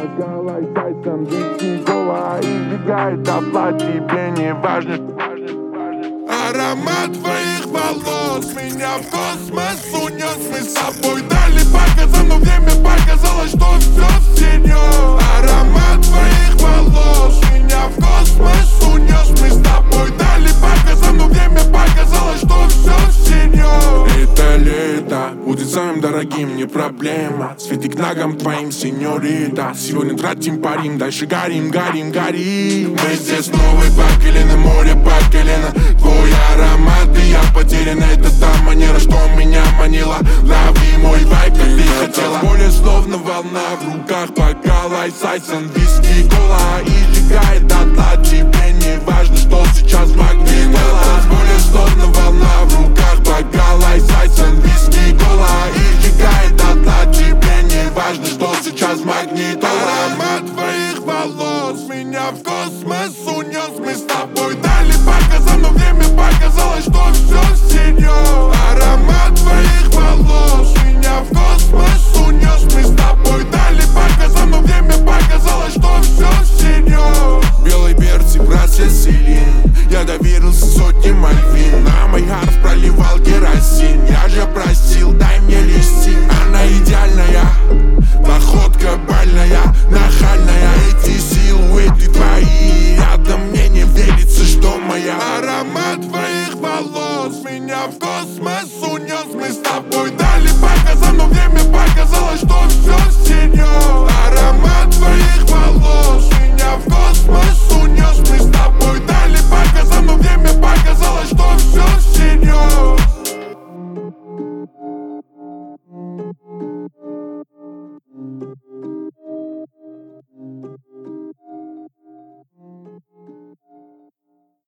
Николай Тайсон, виски, кола и сжигает дотла. Тебе не важно. Аромат твоих волос меня в космос унес. Мы с тобой дали показан, но время показало, что все всерьез. Аромат твоих волос меня в космос унес. Мы с тобой дали показан, но время показало, что все всерьез. Это лето будет самым дорогим, не проблема. Свети к ногам твоим, сеньорита. Сегодня тратим парим, дальше горим, горим, горим. Мы здесь новый по колено, море по колено. Твой аромат, и я потерян. Это та манера, что меня манила. Лови мой вайб, как ты хотела. Поле словно волна, в руках бокал Айсайсон, виски, кола и сжигает дотла. Тебе не важно, что сейчас магнитола. Поле словно волна, в руках бокал Айсайсон, виски, кола и сжигает дотла. Тебе не важно, что сейчас магнитола. Аромат твоих волос меня в космос унес. Мы с тобой дали показан, но время показало, что все всерьез. Аромат твоих волос меня в космос унес. Мы с тобой дали показан, но время показало, что все всерьез.